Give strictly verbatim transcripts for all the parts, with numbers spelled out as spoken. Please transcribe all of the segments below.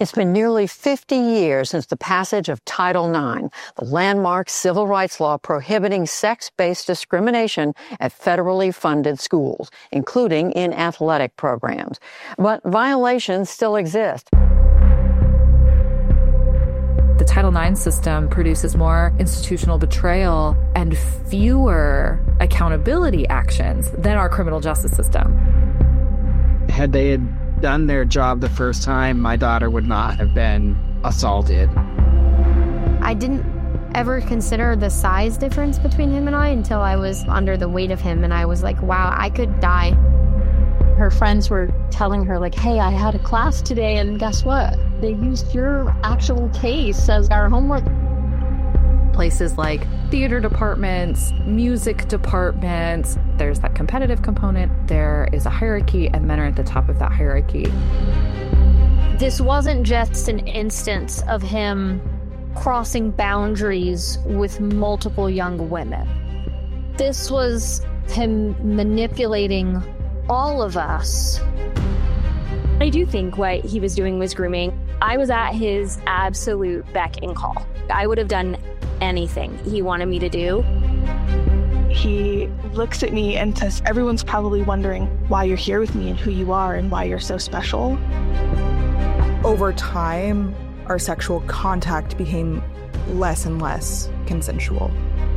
It's been nearly fifty years since the passage of Title nine, the landmark civil rights law prohibiting sex-based discrimination at federally funded schools, including in athletic programs. But violations still exist. The Title nine system produces more institutional betrayal and fewer accountability actions than our criminal justice system. Had they had done their job the first time, my daughter would not have been assaulted. I didn't ever consider the size difference between him and I until I was under the weight of him, and I was like, wow, I could die. Her friends were telling her, like, hey, I had a class today, and guess what? They used your actual case as our homework. Places like theater departments, music departments, there's that competitive component. There is a hierarchy, and men are at the top of that hierarchy. This wasn't just an instance of him crossing boundaries with multiple young women. This was him manipulating all of us. I do think what he was doing was grooming. I was at his absolute beck and call. I would have done anything he wanted me to do. He looks at me and says, everyone's probably wondering why you're here with me and who you are and why you're so special. Over time, our sexual contact became less and less consensual.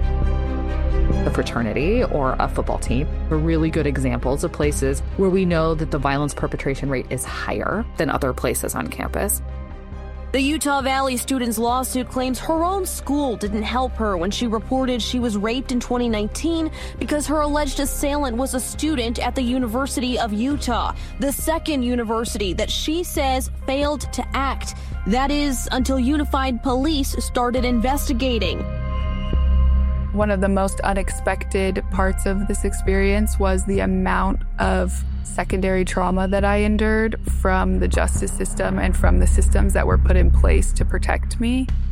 A fraternity or a football team are really good examples of places where we know that the violence perpetration rate is higher than other places on campus. The Utah Valley student's lawsuit claims her own school didn't help her when she reported she was raped in twenty nineteen because her alleged assailant was a student at the University of Utah, the second university that she says failed to act. That is, until Unified Police started investigating. One of the most unexpected parts of this experience was the amount of secondary trauma that I endured from the justice system and from the systems that were put in place to protect me.